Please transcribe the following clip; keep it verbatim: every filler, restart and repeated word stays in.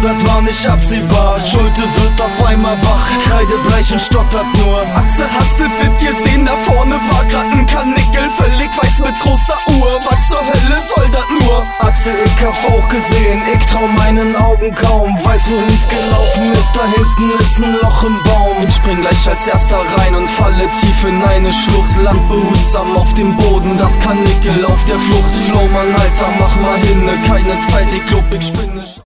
das war nicht absehbar. Schulte wird auf einmal wach, kreidebleich und stottert nur. Atze, hast du dit gesehen? Da vorne war grad ein Karnickel, völlig weiß mit großer Uhr. Was zur Hölle soll das nur? Atze, ich hab's auch gesehen, ich trau meinen Augen kaum. Weiß, wohin's gelaufen ist, da hinten ist ein Loch im Baum. Ich spring gleich als erster rein und falle tief in eine Schlucht. Land behutsam auf dem Boden, das Karnickel auf der Flucht. Flow, Mann, Alter, mach mal hin, keine Zeit, ich glaub, ich spinne.